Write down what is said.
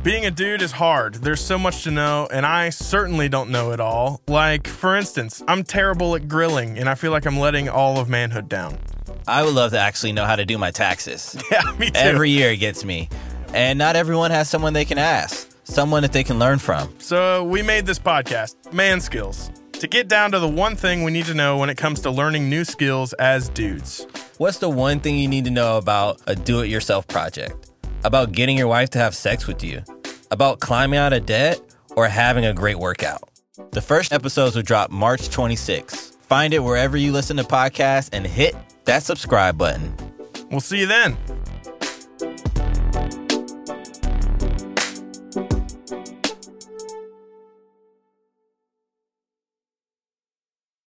Being a dude is hard. There's so much to know, and I certainly don't know it all. Like, for instance, I'm terrible at grilling, and I feel like I'm letting all of manhood down. I would love to actually know how to do my taxes. Yeah, me too. Every year it gets me. And not everyone has someone they can ask, someone that they can learn from. So we made this podcast, Man Skills, to get down to the one thing we need to know when it comes to learning new skills as dudes. What's the one thing you need to know about a do-it-yourself project? About getting your wife to have sex with you? About climbing out of debt? Or having a great workout? The first episodes will drop March 26th. Find it wherever you listen to podcasts and hit that subscribe button. We'll see you then.